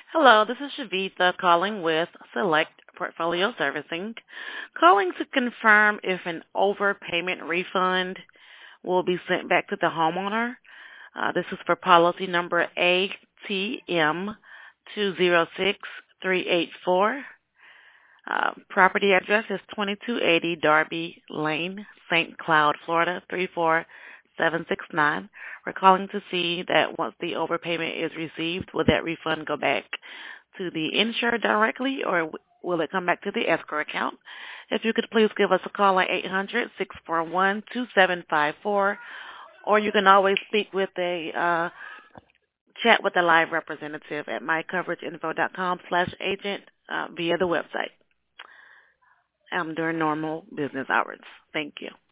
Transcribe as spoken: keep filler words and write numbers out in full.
Hello, this is Shavitha calling with Select Portfolio Servicing, calling to confirm if an overpayment refund will be sent back to the homeowner. Uh, this is for policy number A T M two zero six three eight four. Uh, property address is twenty-two eighty Darby Lane, Saint Cloud, Florida three four seven six nine. We're calling to see that once the overpayment is received, will that refund go back to the insured directly, or w- will it come back to the escrow account? If you could please give us a call at eight hundred six four one two seven five four, or you can always speak with a uh, chat with a live representative at mycoverageinfo.com slash agent uh, via the website um, during normal business hours. Thank you.